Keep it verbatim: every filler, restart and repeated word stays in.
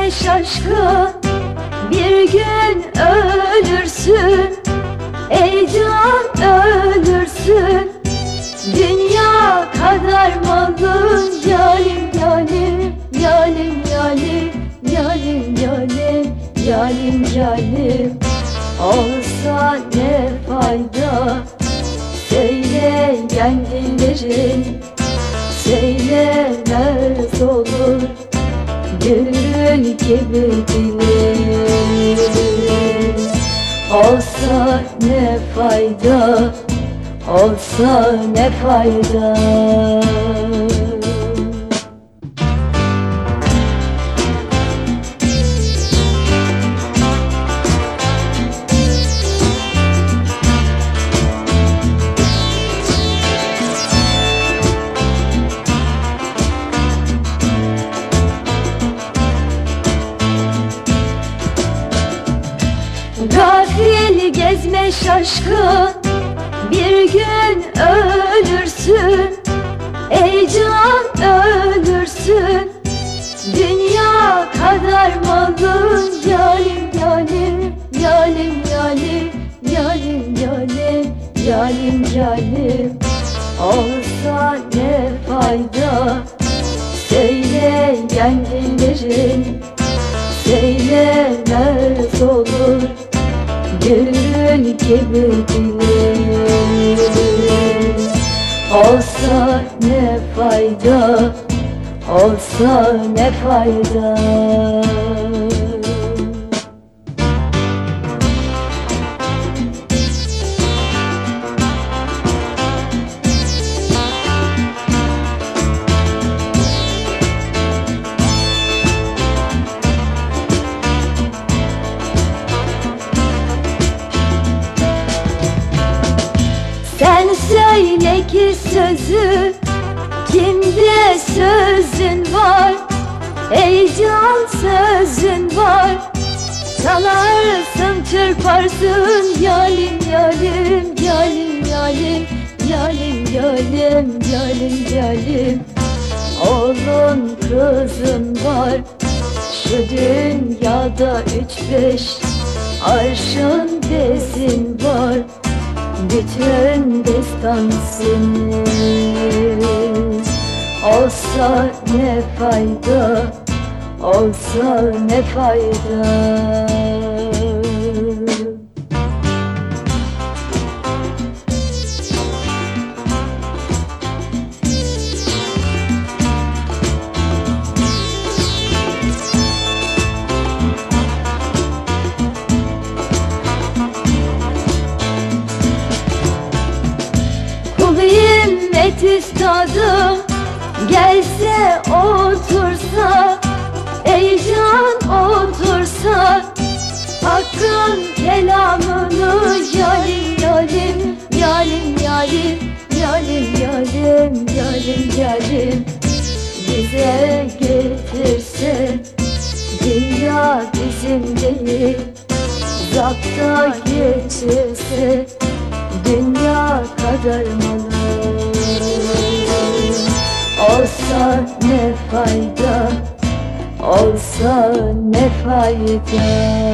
gezme şaşkın, bir gün ölürsün. Ey can ölürsün, dünya kadar malın. Yalim yalim, yalim yalim, yalim yalim, yalim yalim. Olsa ne fayda, söyleyen dillerin söylemez olur. Gül gibi dilim. Olsa ne fayda, olsa ne fayda. Gafil gezme şaşkın, bir gün ölürsün. Ey can ölürsün, dünya kadar malın. Yalim yalim, yalim yalim, yalim yalim, yalim yalim. Olsa ne fayda, söyleyen dillerin söylemez olur. Gül gibi dilim. Olsa ne fayda, olsa ne fayda. Sen söyle ki sözü, kimde sözün var? Ey can sözün var. Çalarsın çırparsın. Yalim yalim, yalim yalim, yalim yalim, yalim yalim. Oğlun kızın var, şu dünyada üç beş arşın bezin var. Bütün destan senin. Olsa ne fayda, olsa ne fayda. Himmet üstadım gelse otursa, ey can otursa, Hakk'ın kelamını. Yalim yalim, yalim yalim, yalim yalim, yalim yalim. Bize getirse, dünya bizim değil, zapta geçirse, dünya kadar malı. Olsa ne fayda, olsa ne fayda.